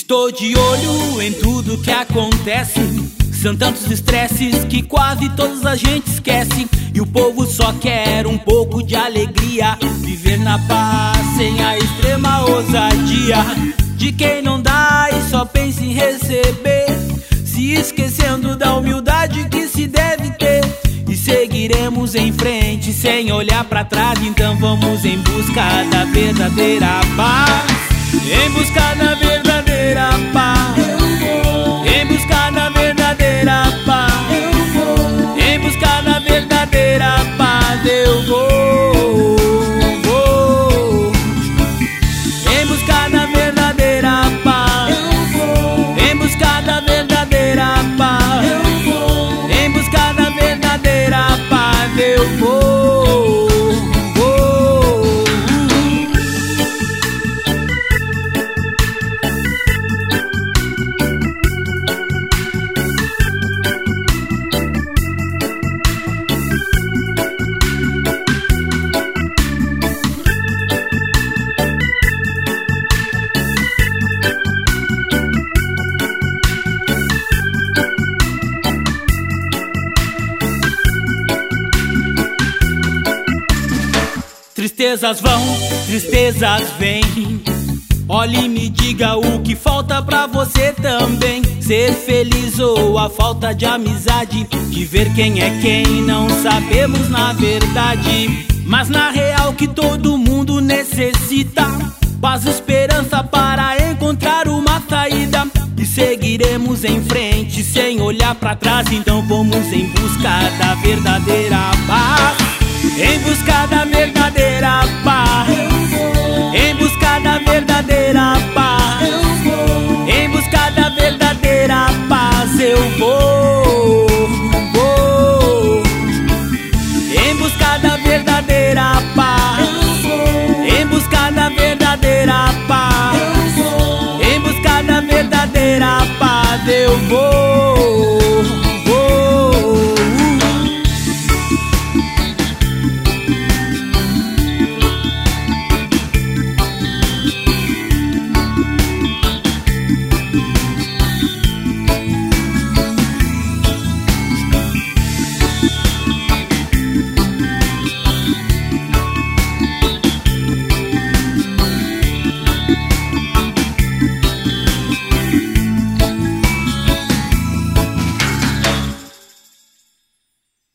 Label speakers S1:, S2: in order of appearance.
S1: Estou de olho em tudo que acontece. São tantos estresses que quase todos a gente esquece. E o povo só quer um pouco de alegria, viver na paz sem a extrema ousadia de quem não dá e só pensa em receber, se esquecendo da humildade que se deve ter. E seguiremos em frente sem olhar pra trás. Então vamos em busca da verdadeira paz, em busca da verdadeira paz, em busca da verdadeira paz, em busca da verdadeira paz. Eu vou em busca da verdadeira paz, em busca da verdadeira paz, em busca da verdadeira paz. Eu vou. Tristezas vão, tristezas vêm. Olhe e me diga o que falta pra você também. Ser feliz ou a falta de amizade, de ver quem é quem não sabemos na verdade. Mas na real que todo mundo necessita, paz e esperança para encontrar uma saída. E seguiremos em frente sem olhar pra trás. Então vamos em busca da verdadeira paz, em busca da verdadeira paz, em busca da verdadeira